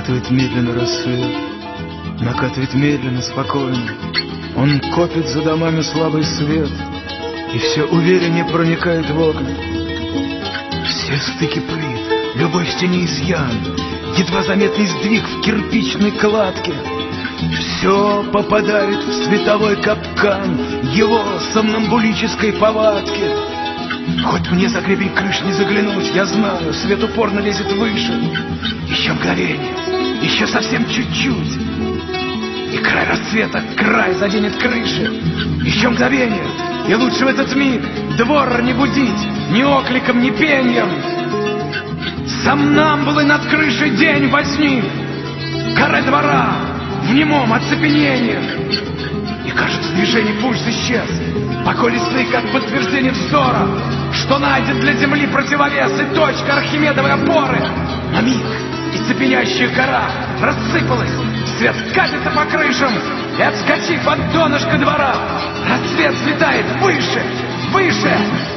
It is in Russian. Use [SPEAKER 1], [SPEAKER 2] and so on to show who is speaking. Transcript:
[SPEAKER 1] Накатывает медленно рассвет, накатывает медленно, спокойно. Он копит за домами слабый свет и все увереннее проникает в окна. Все стыки плит, любой в стене изъян, едва заметный сдвиг в кирпичной кладке. Все попадает в световой капкан его сомнамбулической повадки. Хоть мне за гребень крыш не заглянуть, я знаю, свет упорно лезет выше. Еще мгновение, еще совсем чуть-чуть, и край рассвета, край заденет крыши. Еще мгновение, и лучше в этот миг двор не будить ни окликом, ни пеньем. Сомнамбулы над крышей день возник, король двора в немом оцепенении. И кажется, движение пульс исчез, поколистый, как подтверждение вздора, что найдет для земли противовес и точка архимедовой опоры. На миг и цепенящая гора рассыпалась, свет катится по крышам, и, отскочив от донышка двора, рассвет взлетает выше, выше.